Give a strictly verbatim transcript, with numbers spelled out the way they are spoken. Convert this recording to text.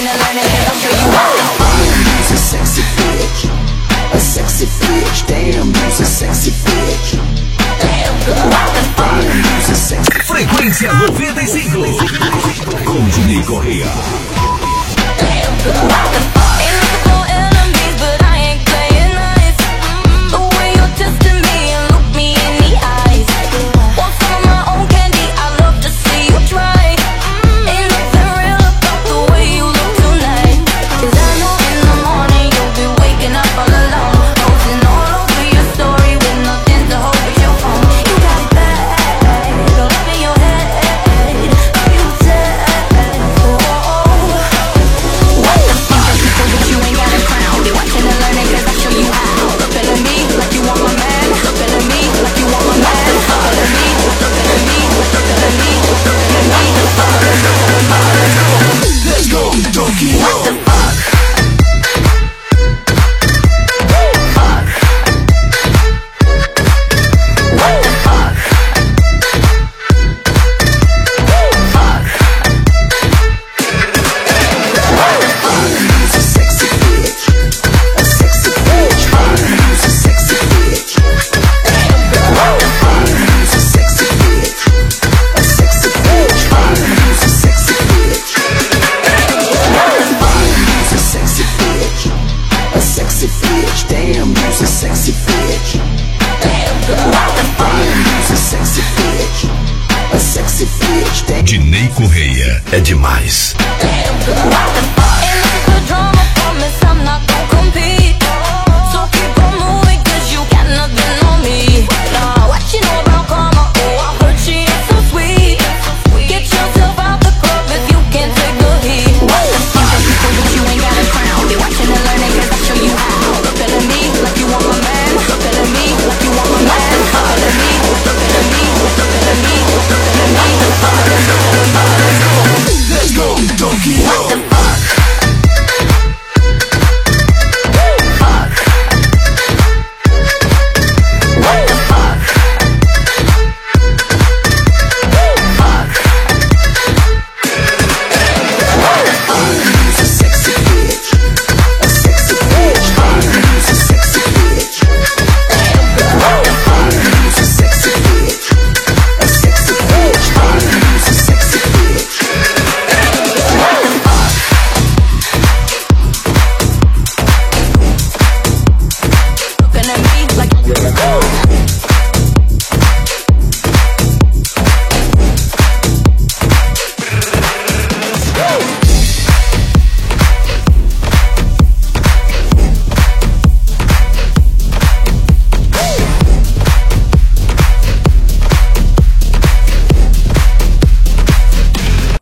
watching and learning, cause I'll show you how. You's a sexy bitch, a sexy bitch. Damn, you's a sexy bitch. Damn, girl, what the fuck? Damn, you's a sexy. Frequência noventa e cinco com Dinei Correia. Damn, girl, what the fuck? Ain't looking for enemies, but I ain't playing nice. Mm-hmm. The way you're testing me and look me in the eyes. Want some of my own candy, I love to see you try. Mm-hmm. Ain't nothing real about the way you look tonight. Cause I know in the morning you'll be waking up all alone, posting all over your story with nothing to hold but your phone. You got it bad, all up in your head. Are you dead? Oh, what the fuck? People that you ain't got a crown. Be watching and learning cause I show you how. Looking at me like you want my man. Looking at me like you want my man. Looking at me, looking at me, looking at me, looking at me. Let's go, Tokyo. What the fuck? Fuck. What the fuck? Fuck. You's a sexy bitch, a sexy bitch. You's a sexy bitch. Damn, girl, what the fuck? You's a sexy bitch, a sexy bitch. You's a sexy bitch. You's a sexy bitch, a sexy bitch. Damn, you's a sexy bitch. Damn, girl, what the fuck? You's a sexy bitch, a sexy bitch. Damn, Dinei Correia é demais. damn, girl, what the fuck?